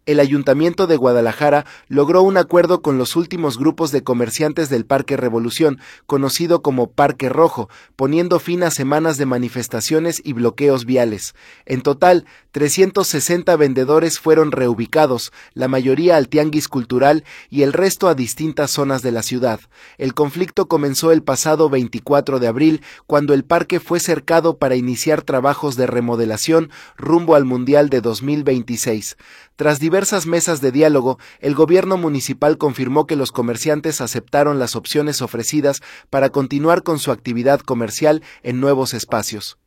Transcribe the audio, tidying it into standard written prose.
el Ayuntamiento de Guadalajara logró un acuerdo con los últimos grupos de comerciantes del Parque Revolución, conocido como Parque Rojo, poniendo fin a semanas de manifestaciones y bloqueos viales. En total, 360 vendedores fueron reubicados, la mayoría al Tianguis Cultural y el resto a distintas zonas de la ciudad. El conflicto comenzó el pasado 24 de abril, cuando el parque fue cercado para iniciar trabajos de remodelación rumbo al Mundial de 2026. Tras diversas mesas de diálogo, el gobierno municipal confirmó que los comerciantes aceptaron las opciones ofrecidas para continuar con su actividad comercial en nuevos espacios.